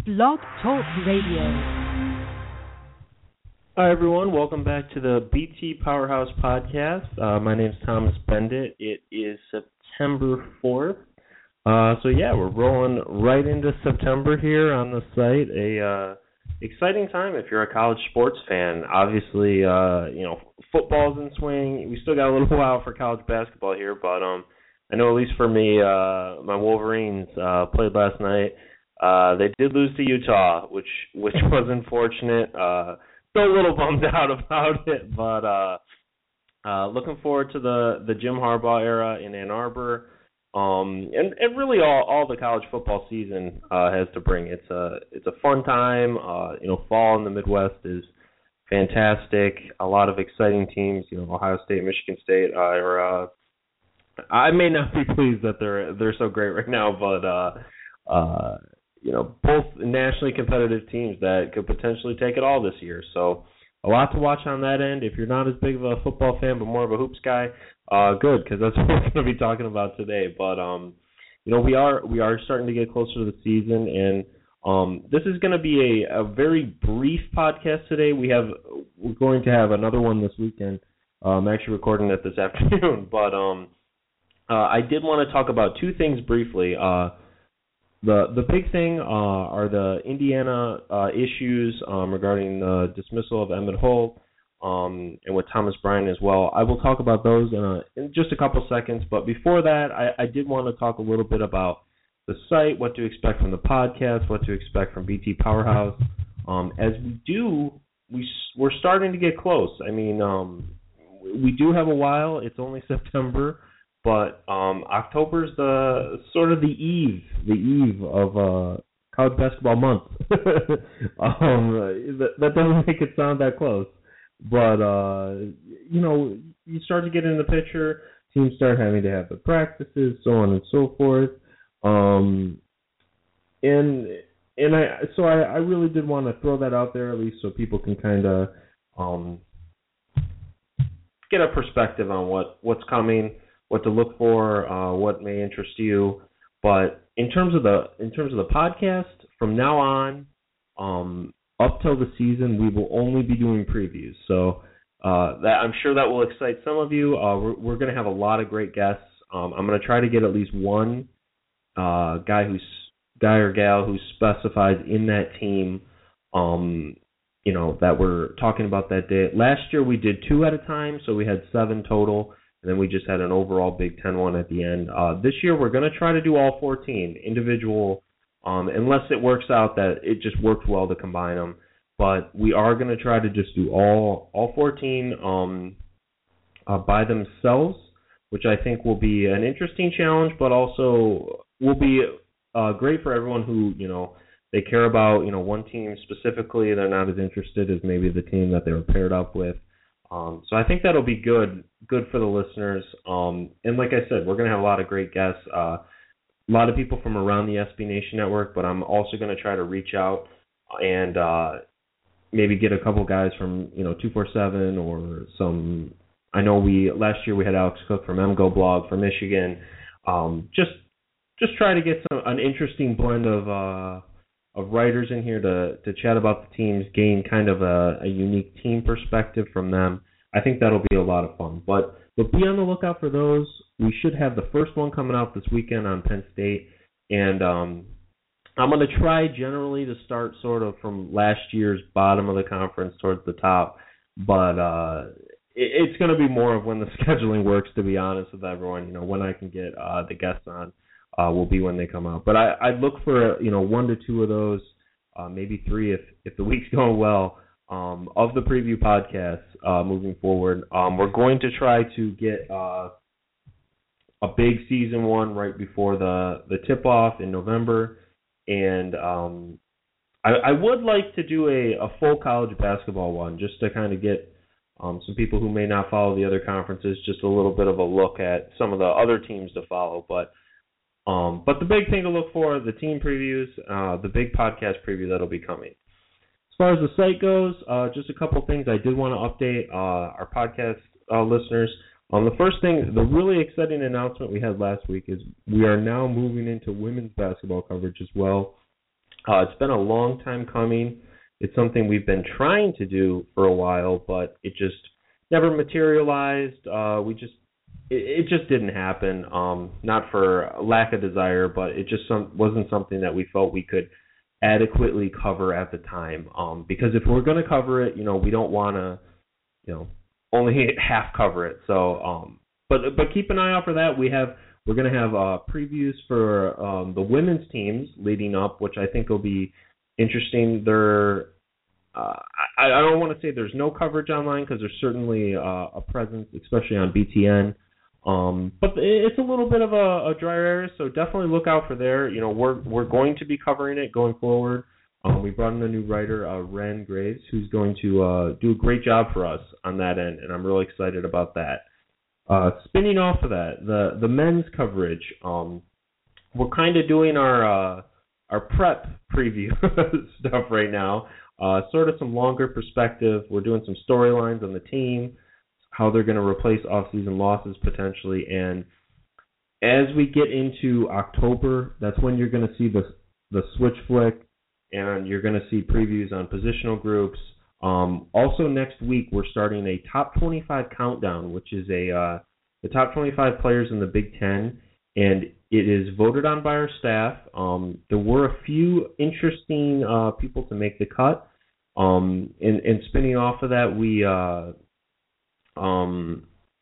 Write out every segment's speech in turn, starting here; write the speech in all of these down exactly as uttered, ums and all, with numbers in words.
Blog Talk Radio. Hi, everyone. Welcome back to the B T Powerhouse Podcast. Uh, my name is Thomas Bendit. It is September fourth. Uh, so, yeah, we're rolling right into September here on the site. A uh, exciting time if you're a college sports fan. Obviously, uh, you know, football's in swing. We still got a little while for college basketball here, but um, I know at least for me, uh, my Wolverines uh, played last night. Uh, they did lose to Utah, which which was unfortunate. Uh, still a little bummed out about it, but uh, uh, looking forward to the, the Jim Harbaugh era in Ann Arbor, um, and, and really all, all the college football season uh, has to bring. It's a it's a fun time. Uh, you know, fall in the Midwest is fantastic. A lot of exciting teams. You know, Ohio State, Michigan State are. Uh, I may not be pleased that they're they're so great right now, but. Uh, uh, You know, both nationally competitive teams that could potentially take it all this year. So a lot to watch on that end. If you're not as big of a football fan but more of a hoops guy, uh, good, because that's what we're going to be talking about today. But, um, you know, we are we are starting to get closer to the season, and um, this is going to be a, a very brief podcast today. We have we're going to have another one this weekend. Uh, I'm actually recording it this afternoon. But um, uh, I did want to talk about two things briefly. Uh The the big thing uh, are the Indiana uh, issues um, regarding the dismissal of Emmett Holt um, and with Thomas Bryant as well. I will talk about those in, a, in just a couple seconds. But before that, I, I did want to talk a little bit about the site, what to expect from the podcast, what to expect from B T Powerhouse. Um, as we do, we, we're starting to get close. I mean, um, we do have a while. It's only September. But um, October's the sort of the eve, the eve of uh, college basketball month. um, that, that doesn't make it sound that close, but uh, you know, you start to get in the picture. Teams start having to have the practices, so on and so forth. Um, and and I so I, I really did want to throw that out there at least so people can kind of um, get a perspective on what, what's coming. What to look for, uh, what may interest you, but in terms of the in terms of the podcast, from now on, um, up till the season, we will only be doing previews. So uh, that I'm sure that will excite some of you. Uh, we're we're going to have a lot of great guests. Um, I'm going to try to get at least one uh, guy who's guy or gal who specifies in that team. Um, you know that we're talking about that day. Last year we did two at a time, so we had seven total. And then we just had an overall Big Ten one at the end. Uh, this year, we're going to try to do all fourteen individual, um, unless it works out that it just worked well to combine them. But we are going to try to just do all all fourteen um, uh, by themselves, which I think will be an interesting challenge, but also will be uh, great for everyone who, you know, they care about, you know, one team specifically. They're not as interested as maybe the team that they were paired up with. Um, so I think that'll be good, good for the listeners. Um, and like I said, we're going to have a lot of great guests, uh, a lot of people from around the S B Nation Network, but I'm also going to try to reach out and uh, maybe get a couple guys from, you know, two forty-seven or some, I know we, last year we had Alex Cook from M G O Blog from Michigan. Um, just, just try to get some, an interesting blend of, uh, of writers in here to, to chat about the teams, gain kind of a, a unique team perspective from them. I think that'll be a lot of fun. But, but be on the lookout for those. We should have the first one coming out this weekend on Penn State. And um, I'm going to try generally to start sort of from last year's bottom of the conference towards the top. But uh, it, it's going to be more of when the scheduling works, to be honest with everyone, you know, when I can get uh, the guests on. Uh, will be when they come out. But I, I'd look for, you know, one to two of those, uh, maybe three if, if the week's going well, um, of the preview podcasts uh, moving forward. Um, we're going to try to get uh, a big season one right before the, the tip-off in November. And um, I, I would like to do a, a full college basketball one just to kind of get um, some people who may not follow the other conferences just a little bit of a look at some of the other teams to follow. But Um, but the big thing to look for, the team previews, uh, the big podcast preview that'll be coming. As far as the site goes, uh, just a couple things I did want to update uh, our podcast uh, listeners. Um, the first thing, the really exciting announcement we had last week is we are now moving into women's basketball coverage as well. Uh, it's been a long time coming. It's something we've been trying to do for a while, but it just never materialized. Uh, we just it, it just didn't happen. Um, not for lack of desire, but it just some, wasn't something that we felt we could adequately cover at the time. Um, because if we're going to cover it, you know, we don't want to, you know, only half cover it. So, um, but but keep an eye out for that. We have we're going to have uh, previews for um, the women's teams leading up, which I think will be interesting. There, uh, I, I don't want to say there's no coverage online because there's certainly uh, a presence, especially on B T N. Um, but it's a little bit of a, a dry area, so definitely look out for there. You know, we're we're going to be covering it going forward. Um, we brought in a new writer, uh, Ren Graves, who's going to uh, do a great job for us on that end, and I'm really excited about that. Uh, spinning off of that, the the men's coverage, um, we're kind of doing our uh, our prep preview stuff right now. Uh, sort of some longer perspective. We're doing some storylines on the team, how they're going to replace off-season losses potentially, and as we get into October, that's when you're going to see the the switch flick, and you're going to see previews on positional groups. Um, also next week, we're starting a top twenty-five countdown, which is a uh, the top twenty-five players in the Big Ten, and it is voted on by our staff. Um, there were a few interesting uh, people to make the cut. Um, and, and spinning off of that, we uh, um,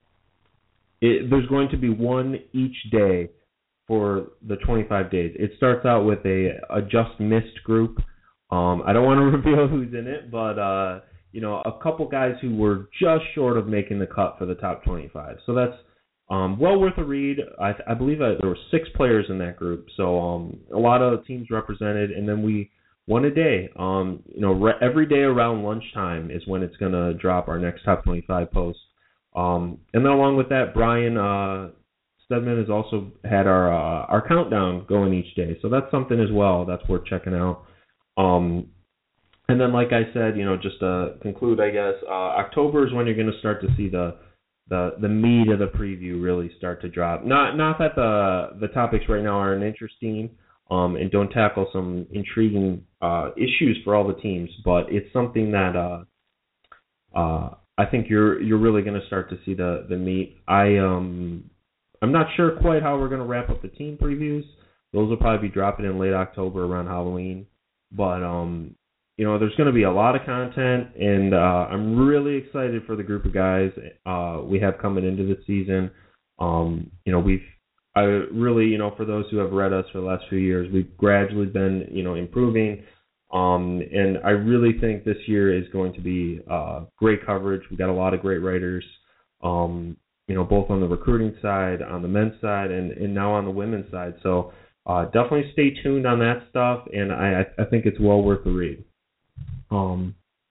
it, there's going to be one each day for the twenty-five days. It starts out with a, a just missed group. Um, I don't want to reveal who's in it, but uh, you know, a couple guys who were just short of making the cut for the top twenty-five. So that's um, well worth a read. I, I believe I, there were six players in that group, so um, a lot of teams represented. And then we one a day. Um, you know, re- every day around lunchtime is when it's going to drop our next top twenty-five post. Um, and then along with that, Brian uh, Stedman has also had our uh, our countdown going each day, so that's something as well that's worth checking out. Um, and then, like I said, you know, just to conclude, I guess uh, October is when you're going to start to see the the the meat of the preview really start to drop. Not not that the the topics right now aren't interesting um, and don't tackle some intriguing uh, issues for all the teams, but it's something that uh, uh, I think you're you're really going to start to see the the meat. I um I'm not sure quite how we're going to wrap up the team previews. Those will probably be dropping in late October around Halloween. But, um, you know, there's going to be a lot of content, and uh, I'm really excited for the group of guys uh, we have coming into the season. Um, you know, we've I really, you know, for those who have read us for the last few years, we've gradually been, you know, improving. Um, and I really think this year is going to be uh, great coverage. We've got a lot of great writers, um, you know, both on the recruiting side, on the men's side, and, and now on the women's side. So, Uh, definitely stay tuned on that stuff, and I, I think it's well worth the read. Um,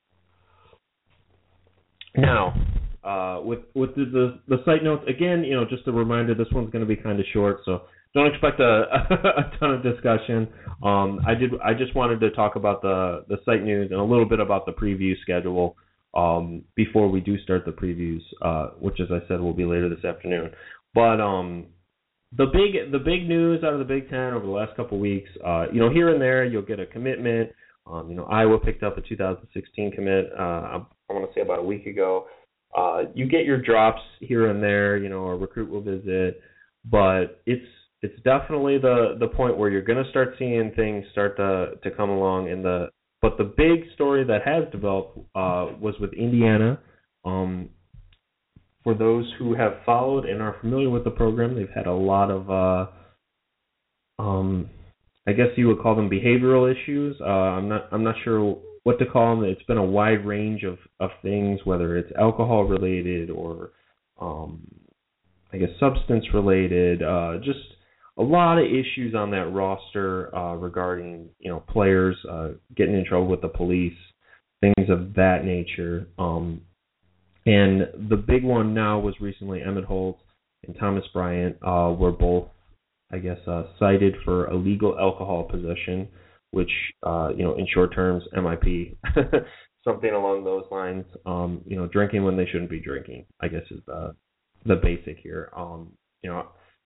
now, uh, with with the, the the site notes again, you know, just a reminder, this one's going to be kind of short, so don't expect a, a ton of discussion. Um, I did I just wanted to talk about the the site news and a little bit about the preview schedule um, before we do start the previews, uh, which, as I said, will be later this afternoon. But um. The big the big news out of the Big Ten over the last couple of weeks, uh, you know, here and there you'll get a commitment. Um, you know, Iowa picked up a two thousand sixteen commit, uh, I want to say about a week ago. Uh, you get your drops here and there, you know, a recruit will visit. But it's it's definitely the, the point where you're going to start seeing things start to, to come along. In the But the big story that has developed uh, was with Indiana. Um For those who have followed and are familiar with the program, they've had a lot of, uh, um, I guess you would call them behavioral issues. Uh, I'm not, I'm not sure what to call them. It's been a wide range of, of things, whether it's alcohol related or, um, I guess substance related. Uh, just a lot of issues on that roster uh, regarding, you know, players uh, getting in trouble with the police, things of that nature. Um, And the big one now was recently Emmett Holt and Thomas Bryant uh, were both, I guess, uh, cited for illegal alcohol possession, which, uh, you know, in short terms, M I P, something along those lines. Um, you know, drinking when they shouldn't be drinking, I guess, is the the basic here. Um, you know,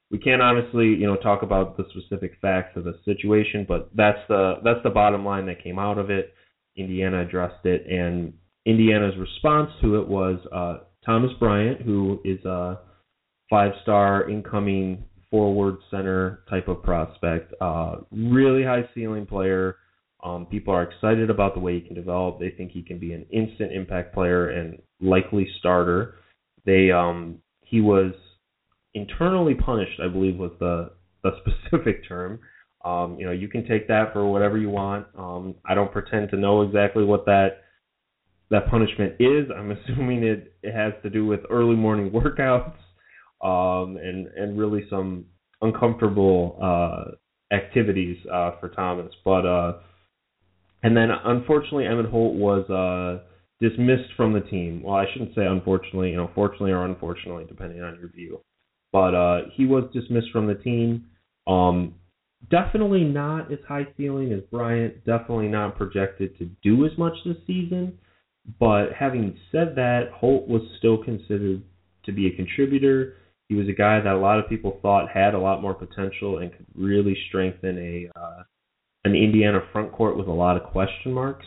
we can't honestly, you know, talk about the specific facts of the situation, but that's the that's the bottom line that came out of it. Indiana addressed it, and Indiana's response to it was uh, Thomas Bryant, who is a five-star incoming forward center type of prospect, uh, really high ceiling player. Um, people are excited about the way he can develop. They think he can be an instant impact player and likely starter. They um, he was internally punished, I believe was the, the specific term. Um, you know, you can take that for whatever you want. Um, I don't pretend to know exactly what that that punishment is. I'm assuming it, it has to do with early morning workouts um, and and really some uncomfortable uh, activities uh, for Thomas. But uh, and then unfortunately, Emmitt Holt was uh, dismissed from the team. Well, I shouldn't say unfortunately. You know, fortunately or unfortunately, depending on your view. But uh, he was dismissed from the team. Um, definitely not as high ceiling as Bryant. Definitely not projected to do as much this season. But having said that, Holt was still considered to be a contributor. He was a guy that a lot of people thought had a lot more potential and could really strengthen a uh, an Indiana front court with a lot of question marks.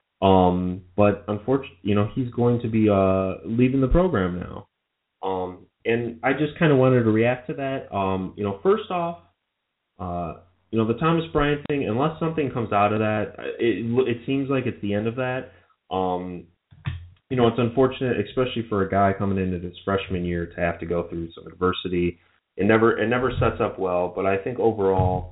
Um, but unfortunately, you know, he's going to be uh, leaving the program now. Um, and I just kind of wanted to react to that. Um, you know, first off, uh, you know, the Thomas Bryant thing, unless something comes out of that, it it seems like it's the end of that. Um, you know, it's unfortunate, especially for a guy coming into his freshman year, to have to go through some adversity. It never it never sets up well, but I think overall,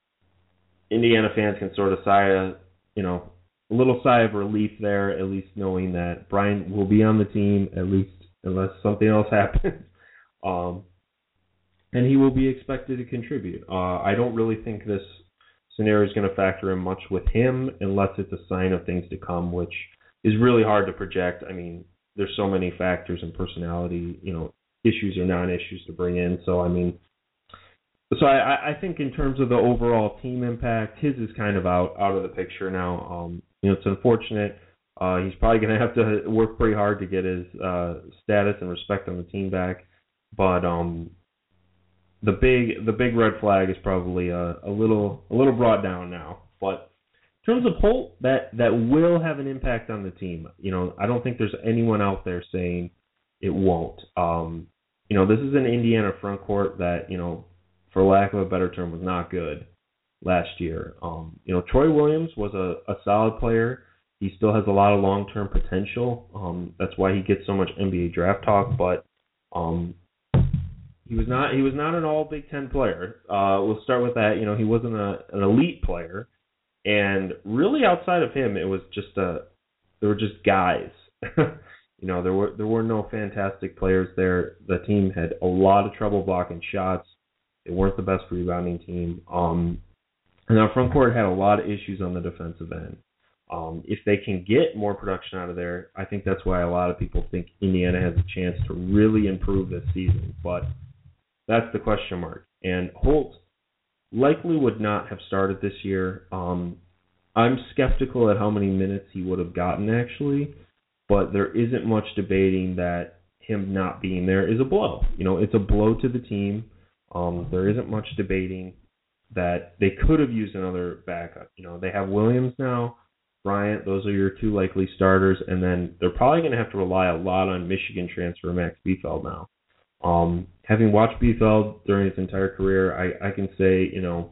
Indiana fans can sort of sigh a, you know, a little sigh of relief there, at least knowing that Bryant will be on the team, at least unless something else happens. Um, and he will be expected to contribute. Uh, I don't really think this scenario is going to factor in much with him unless it's a sign of things to come, which is really hard to project. I mean, there's so many factors and personality, you know, issues or non-issues to bring in. So, I mean, so I, I think in terms of the overall team impact, his is kind of out, out of the picture now. Um, you know, it's unfortunate. Uh, he's probably going to have to work pretty hard to get his uh, status and respect on the team back. But um, the big the big red flag is probably a, a little a little brought down now. But in terms of Holt, that, that will have an impact on the team. You know, I don't think there's anyone out there saying it won't. Um, you know, this is an Indiana front court that, you know, for lack of a better term, was not good last year. Um, you know, Troy Williams was a, a solid player. He still has a lot of long-term potential. Um, that's why he gets so much N B A draft talk. But um, he was not he was not an all Big Ten player. Uh, we'll start with that. You know, he wasn't a, an elite player. And really, outside of him, it was just a there were just guys. you know, there were there were no fantastic players there. The team had a lot of trouble blocking shots. They weren't the best rebounding team. Um, and our front court had a lot of issues on the defensive end. Um, if they can get more production out of there, I think that's why a lot of people think Indiana has a chance to really improve this season. But that's the question mark. And Holt likely would not have started this year. Um, I'm skeptical at how many minutes he would have gotten, actually. But there isn't much debating that him not being there is a blow. You know, it's a blow to the team. Um, there isn't much debating that they could have used another backup. You know, they have Williams now, Bryant. Those are your two likely starters, and then they're probably going to have to rely a lot on Michigan transfer Max Bielfeldt now. Um, having watched Bielfeldt during his entire career, I, I can say, you know,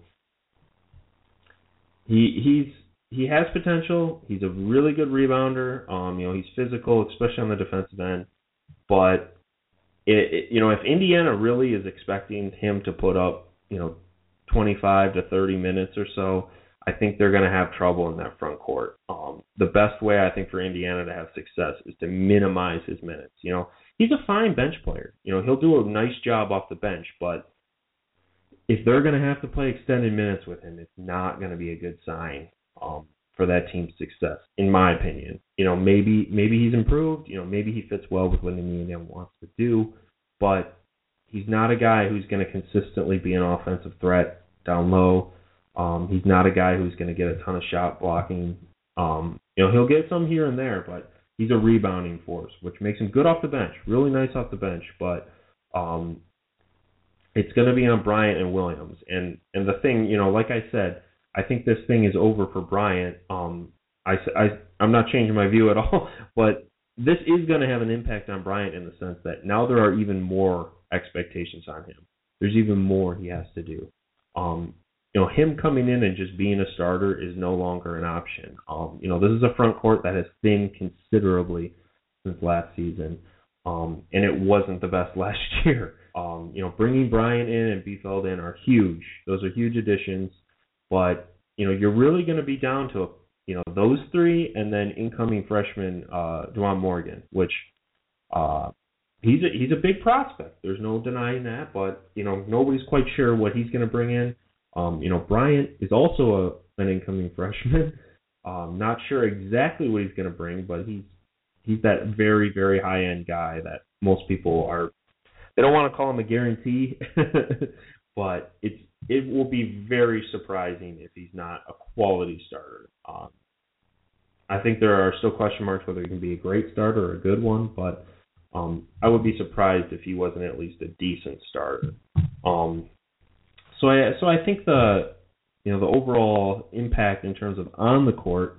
he he's he has potential. He's a really good rebounder. Um, you know, he's physical, especially on the defensive end, but It, it, you know, if Indiana really is expecting him to put up, you know, twenty-five to thirty minutes or so, I think they're going to have trouble in that front court. Um, the best way, I think, for Indiana to have success is to minimize his minutes. You know, he's a fine bench player. You know, he'll do a nice job off the bench, but if they're going to have to play extended minutes with him, it's not going to be a good sign um, for that team's success, in my opinion. You know, maybe maybe he's improved. You know, maybe he fits well with what Indiana wants to do, but he's not a guy who's going to consistently be an offensive threat down low. Um, he's not a guy who's going to get a ton of shot blocking. Um, you know, he'll get some here and there, but he's a rebounding force, which makes him good off the bench, really nice off the bench. But um, it's going to be on Bryant and Williams. And and the thing, you know, like I said, I think this thing is over for Bryant. Um, I, I, I'm not changing my view at all, but this is going to have an impact on Bryant in the sense that now there are even more expectations on him. There's even more he has to do. Um, you know, him coming in and just being a starter is no longer an option. Um, you know, this is a front court that has thinned considerably since last season, um, and it wasn't the best last year. Um, you know, bringing Bryant in and Bielefeld in are huge. Those are huge additions, but you know, you're really going to be down to you know those three, and then incoming freshman uh, Juwan Morgan, which uh, he's a, he's a big prospect. There's no denying that, but you know, nobody's quite sure what he's going to bring in. Um, you know, Bryant is also a, an incoming freshman. Um, not sure exactly what he's going to bring, but he's he's that very, very high-end guy that most people are. They don't want to call him a guarantee, but it's it will be very surprising if he's not a quality starter. Um, I think there are still question marks whether he can be a great starter or a good one, but um, I would be surprised if he wasn't at least a decent starter. Um, so I so I think the you know the overall impact in terms of on the court,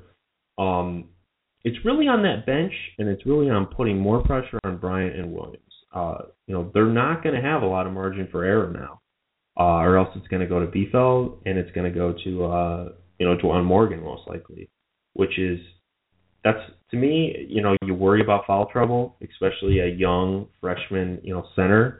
um, it's really on that bench, and it's really on putting more pressure on Bryant and Williams. Uh, you know, they're not going to have a lot of margin for error now, uh, or else it's going to go to Bielefeld and it's going to go to, uh, you know, Juwan Morgan most likely, which is, that's, to me, you know, you worry about foul trouble, especially a young freshman, you know, center.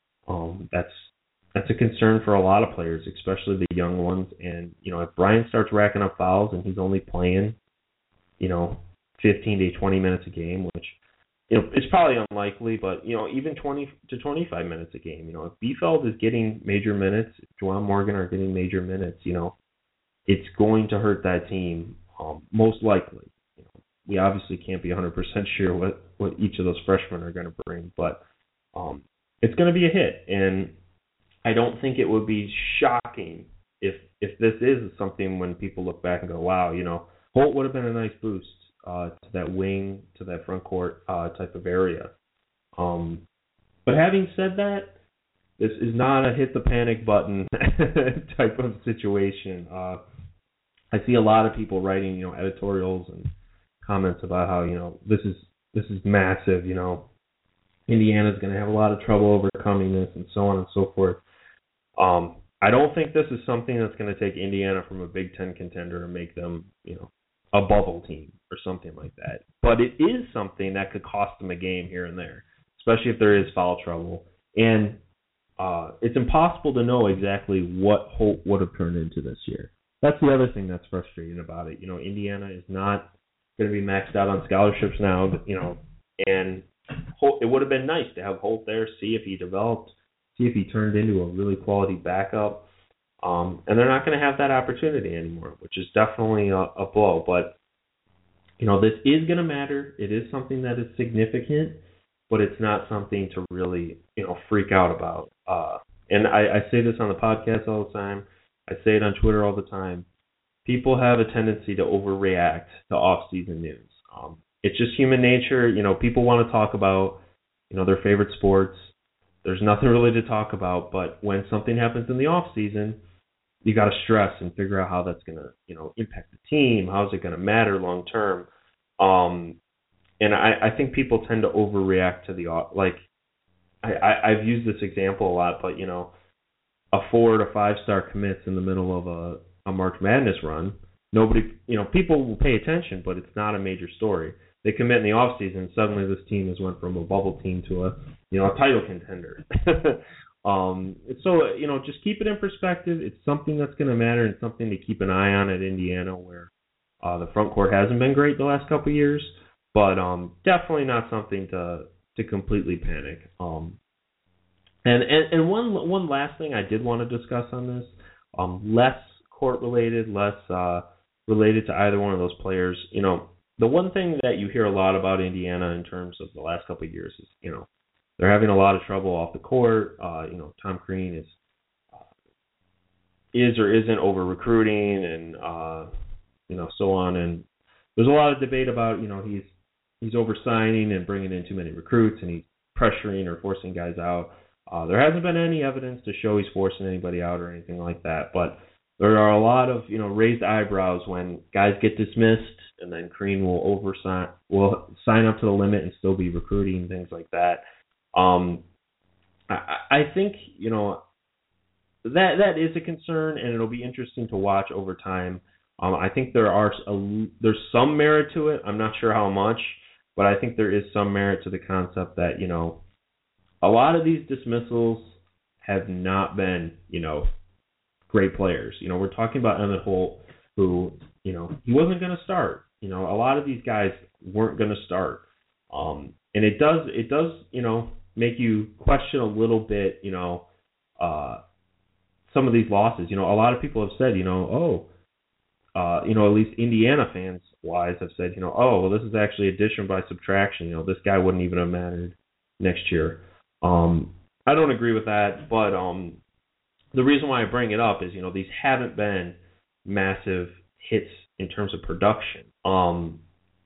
Um, that's, that's a concern for a lot of players, especially the young ones. And, you know, if Bryant starts racking up fouls and he's only playing, you know, fifteen to twenty minutes a game, which, you know, it's probably unlikely, but, you know, even twenty to twenty-five minutes a game, you know, if Bielefeld is getting major minutes, if Juwan Morgan are getting major minutes, you know, it's going to hurt that team, um, most likely. You know, we obviously can't be one hundred percent sure what, what each of those freshmen are going to bring, but um, it's going to be a hit. And I don't think it would be shocking if if this is something when people look back and go, wow, you know, Holt would have been a nice boost. Uh, to that wing, to that front court uh, type of area. Um, but having said that, this is not a hit the panic button type of situation. Uh, I see a lot of people writing, you know, editorials and comments about how, you know, this is this is massive. You know, Indiana's going to have a lot of trouble overcoming this, and so on and so forth. Um, I don't think this is something that's going to take Indiana from a Big Ten contender and make them, you know, a bubble team or something like that. But it is something that could cost them a game here and there, especially if there is foul trouble. And uh, it's impossible to know exactly what Holt would have turned into this year. That's the other thing that's frustrating about it. You know, Indiana is not going to be maxed out on scholarships now, you know, and Holt, it would have been nice to have Holt there, see if he developed, see if he turned into a really quality backup. Um, and they're not going to have that opportunity anymore, which is definitely a, a blow. But, you know, this is going to matter. It is something that is significant, but it's not something to really, you know, freak out about. Uh, and I, I say this on the podcast all the time. I say it on Twitter all the time. People have a tendency to overreact to off-season news. Um, it's just human nature. You know, people want to talk about, you know, their favorite sports. There's nothing really to talk about, but when something happens in the off-season, you got to stress and figure out how that's going to, you know, impact the team. How is it going to matter long term? Um, and I, I think people tend to overreact to the like. I, I I've used this example a lot, but you know, a four to five star commits in the middle of a, a March Madness run. Nobody, you know, people will pay attention, but it's not a major story. They commit in the off season. Suddenly, this team has went from a bubble team to a, you know, a title contender. Um, so, you know, just keep it in perspective. It's something that's going to matter and something to keep an eye on at Indiana, where uh, the front court hasn't been great the last couple of years, but um, definitely not something to to completely panic. Um, and, and and one one last thing I did want to discuss on this, um, less court related, less uh, related to either one of those players. You know, the one thing that you hear a lot about Indiana in terms of the last couple of years is, you know, they're having a lot of trouble off the court. Uh, you know, Tom Crean is uh, is or isn't over recruiting, and uh, you know, so on. And there's a lot of debate about, you know, he's he's over signing and bringing in too many recruits, and he's pressuring or forcing guys out. Uh, there hasn't been any evidence to show he's forcing anybody out or anything like that, but there are a lot of, you know, raised eyebrows when guys get dismissed, and then Crean will oversign, will sign up to the limit and still be recruiting, things like that. Um, I, I think, you know, that that is a concern, and it'll be interesting to watch over time. Um, I think there are a, there's some merit to it. I'm not sure how much, but I think there is some merit to the concept that, you know, a lot of these dismissals have not been, you know, great players. You know, we're talking about Emmett Holt, who, you know, he wasn't going to start. You know, a lot of these guys weren't going to start. Um, and it does, it does, you know, make you question a little bit, you know, uh, some of these losses. You know, a lot of people have said, you know, oh, uh, you know, at least Indiana fans wise have said, you know, oh, well, this is actually addition by subtraction. You know, this guy wouldn't even have mattered next year. Um, I don't agree with that, but um, the reason why I bring it up is, you know, these haven't been massive hits in terms of production, um,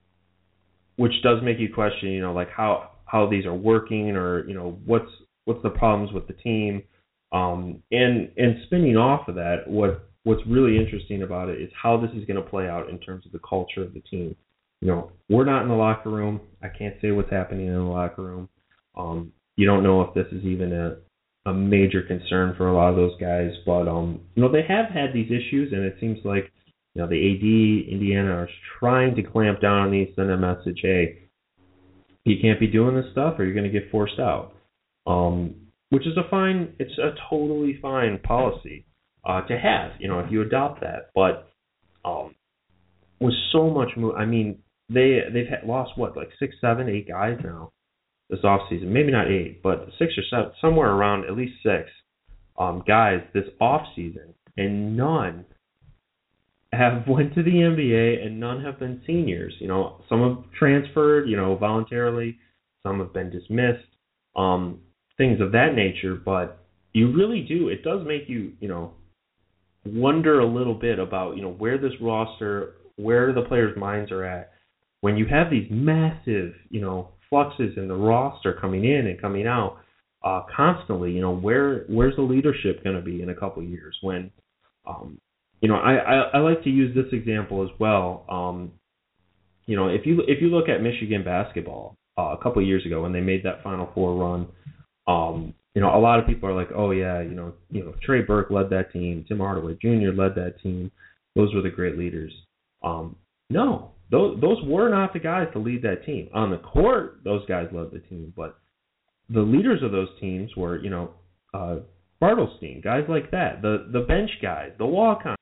which does make you question, you know, like how, how these are working, or, you know, what's what's the problems with the team, um, and and spinning off of that, what what's really interesting about it is how this is going to play out in terms of the culture of the team. You know, we're not in the locker room. I can't say what's happening in the locker room. Um, You don't know if this is even a, a major concern for a lot of those guys, but um, you know, they have had these issues, and it seems like, you know, the A D, Indiana, are trying to clamp down on these, send a message, hey, you can't be doing this stuff, or you're going to get forced out. Um, which is a fine, it's a totally fine policy uh, to have, you know, if you adopt that. But um, with so much, mo- I mean, they they've had, lost what, like six, seven, eight guys now this offseason. Maybe not eight, but six or seven, somewhere around at least six um, guys this offseason, and none have went to the N B A, and none have been seniors. You know, some have transferred, you know, voluntarily. Some have been dismissed, um, things of that nature. But you really do, it does make you, you know, wonder a little bit about, you know, where this roster, where the players' minds are at when you have these massive, you know, fluxes in the roster coming in and coming out uh, constantly. You know, where where's the leadership going to be in a couple of years? When, um, you know, I, I, I like to use this example as well. Um, you know, if you if you look at Michigan basketball uh, a couple of years ago when they made that Final Four run, um, you know, a lot of people are like, oh yeah, you know, you know, Trey Burke led that team, Tim Hardaway Junior led that team. Those were the great leaders. Um, no. Those those were not the guys to lead that team. On the court, those guys led the team, but the leaders of those teams were, you know, uh, Bartlestein, guys like that, the the bench guys, the walk-on.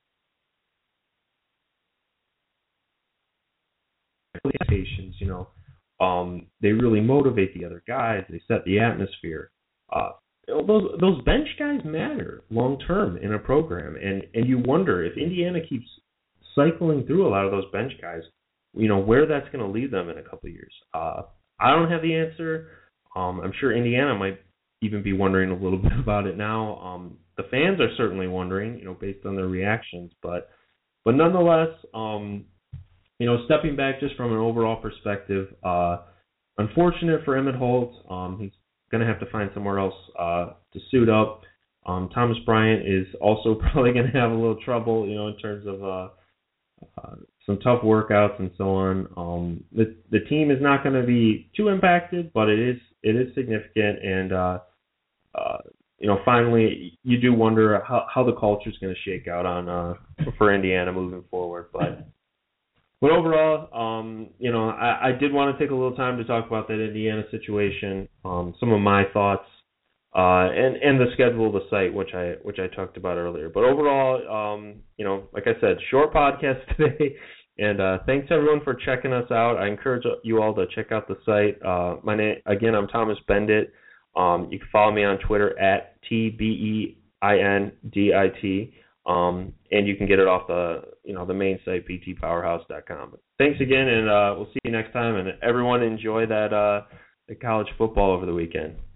You know, um, they really motivate the other guys. They set the atmosphere. Uh, those those bench guys matter long term in a program, and and you wonder if Indiana keeps cycling through a lot of those bench guys, you know, where that's going to lead them in a couple of years. Uh, I don't have the answer. Um, I'm sure Indiana might even be wondering a little bit about it now. Um, the fans are certainly wondering, you know, based on their reactions. But, but nonetheless, um, you know, stepping back just from an overall perspective, uh, unfortunate for Emmett Holt. Um, he's going to have to find somewhere else uh, to suit up. Um, Thomas Bryant is also probably going to have a little trouble, you know, in terms of uh, uh, some tough workouts and so on. Um, the the team is not going to be too impacted, but it is it is significant. And uh, uh, you know, finally, you do wonder how how the culture is going to shake out on uh, for Indiana moving forward. But but overall, um, you know, I, I did want to take a little time to talk about that Indiana situation, um, some of my thoughts. Uh, and, and the schedule of the site, which I which I talked about earlier. But overall, um, you know, like I said, short podcast today. And uh, thanks everyone for checking us out. I encourage you all to check out the site. Uh, my name again, I'm Thomas Bendit. Um, you can follow me on Twitter at T B E I N D I T, um, and you can get it off the you know the main site b t powerhouse dot com. Thanks again, and uh, we'll see you next time. And everyone enjoy that uh, the college football over the weekend.